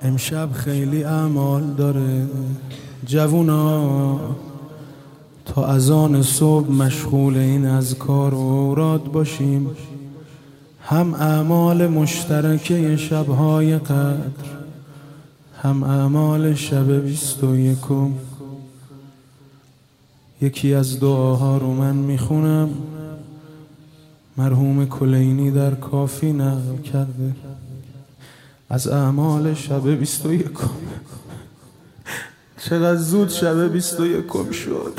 امشب خیلی اعمال داره جوونا، تا اذان صبح مشغول این اذکار و اوراد باشیم. هم اعمال مشترکه شبهای قدر، هم اعمال شب 21. یکی از دعاها رو من میخونم، مرحوم کلینی در کافی نقل کرده از اعمال شب 21. چقدر زود شب 21 شد.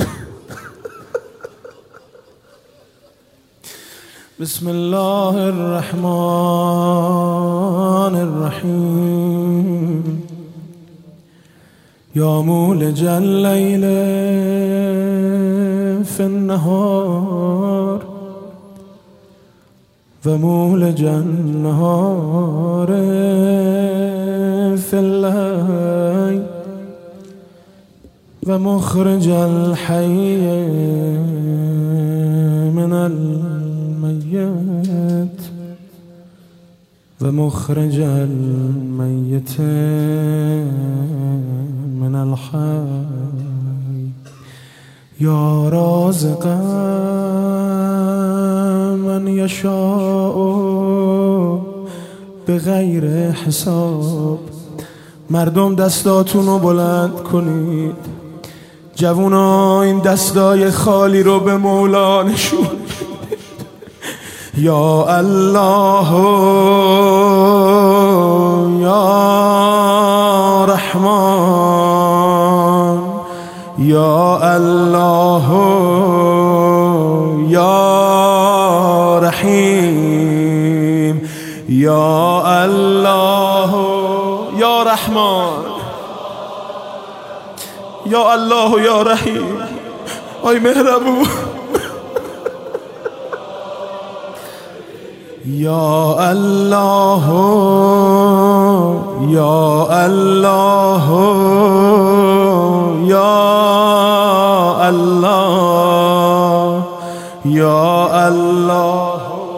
بسم الله الرحمن الرحیم. یا مولج اللیل فی النهار و مولج النهار فی اللیل و مخرج الحی من المیت و مخرج المیت من الحی. یا رازقا من یشاء بغیر حساب. مردم دستاتون رو بلند کنید. جوونا این دستای خالی رو به مولا نشون. یا الله یا رحمان، یا الله یا رحیم، یا الله یا رحمان، یا الله یا رحیم. آی مهربون. یا الله یا الله یا الله یا الله.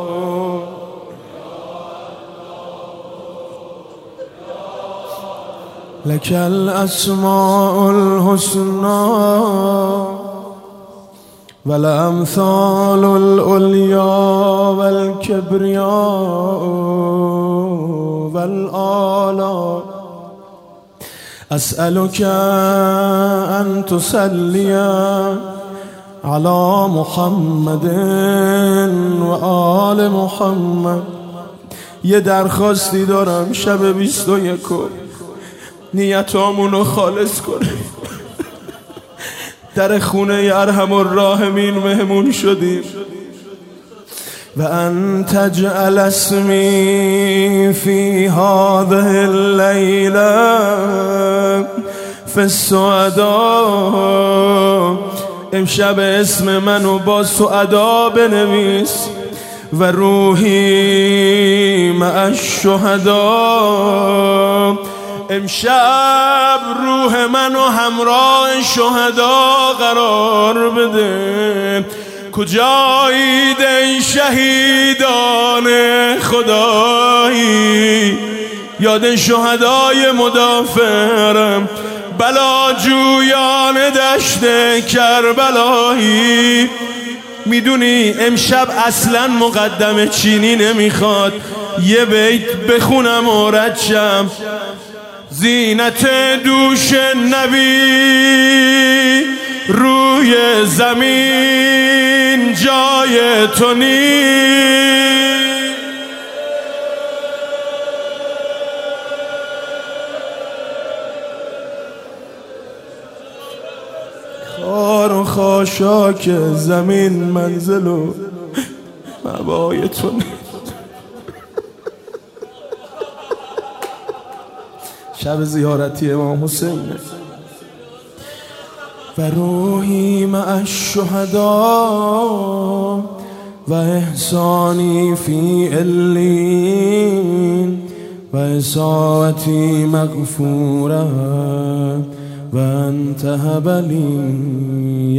لك الاسماء الحسنى والامثال العليا والكبرياء والآلاء. اسألك ان تصلي على محمد وآل محمد. یه درخواستی دارم، شب 21 نیتامونو خالص کنه. در خونه ارحم الراحمین مهمون شدیم. و ان تجعل اسمی فی هذه اللیله فی السعداء. امشب اسم منو با سعدا بنویس. و روحی مع الشهداء. امشب روح منو همراه شهدا قرار بده. کجایید ای شهیدان خدایی؟ یاد شهدای مدافرم، بلاجویان دشت کربلایی. میدونی امشب اصلا مقدمه چینی نمیخواد، یه بیت بخونم و رد شم. زینت دوش نبی روی زمین جای تو نیست. خار و خاشاک زمین منزل و مأوای تو نیست. شب زیارتی امام حسین. و روحی مع الشهداء و احسانی فی علین و اساءتی مغفوره و انت هب لی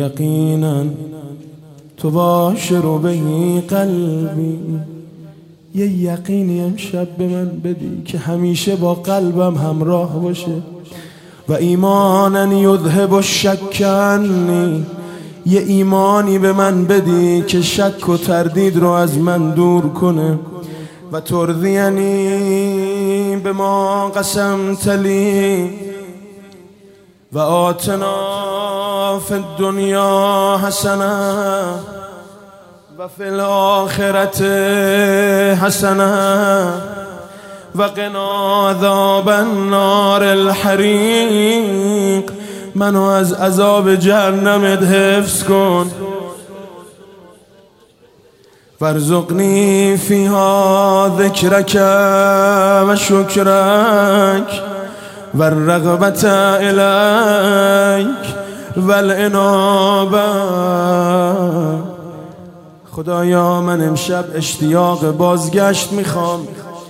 یقینا تباشر به قلبی. یه یقینی امشب به من بدی که همیشه با قلبم همراه باشه. و ایمانا یذهب الشک عنی، یه ایمانی به من بدی که شک و تردید رو از من دور کنه. و ترضینی به ما قسمت لی و آتنا فی الدنیا حسنه و فی الآخرت حسنه و قنا عذاب النار الحریق، منو از عذاب جهنمت حفظ کن. وارزقنی فیها ذکرک و شکرک و الرغبت الیک و الانابه. خدایا من امشب اشتیاق بازگشت میخوام.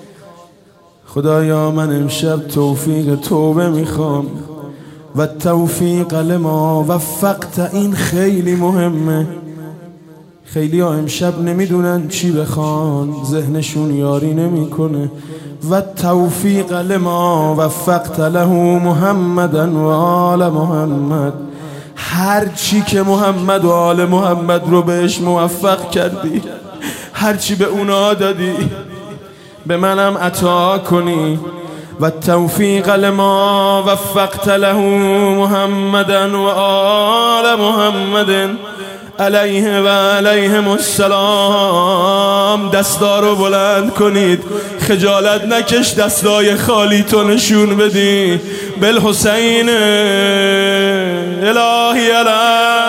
خدایا من امشب توفیق توبه میخوام. و توفیق لما وفقت، این خیلی مهمه. خیلی ها امشب نمیدونن چی بخوان، ذهنشون یاری نمیکنه. و توفیق لما وفقت له محمدا و آل محمد، هر چی که محمد و آل محمد رو بهش موفق کردی، هر چی به اونا دادی به منم عطا کنی. و توفیق لما وفقت له محمدا و آل محمد علیه و علیهم السلام. دستا رو بلند کنید، خجالت نکش، دستای خالی تو نشون بدی. بالحسین الهی علی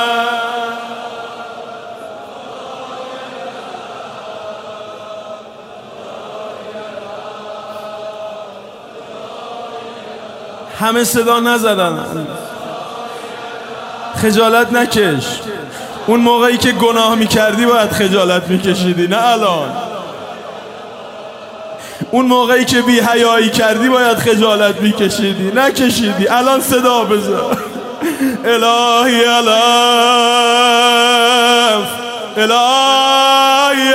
همه صدا نزدن. خجالت نکش. اون موقعی که گناه میکردی باید خجالت میکشیدی، نه الان. اون موقعی که بی حیایی کردی باید خجالت میکشیدی، نکشیدی. الان صدا بذار. الهی علف، الهی